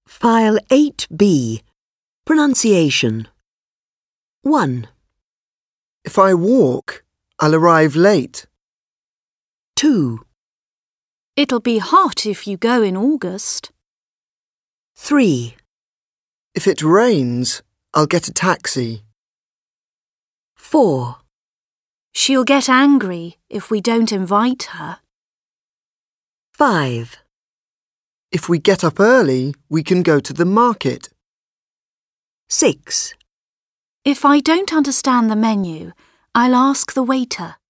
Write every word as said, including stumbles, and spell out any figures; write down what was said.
File eight B. Pronunciation. one. If I walk, I'll arrive late. two. It'll be hot if you go in August. three. If it rains, I'll get a taxi. four. She'll get angry if we don't invite her. five. If we get up early, we can go to the market. six. If I don't understand the menu, I'll ask the waiter.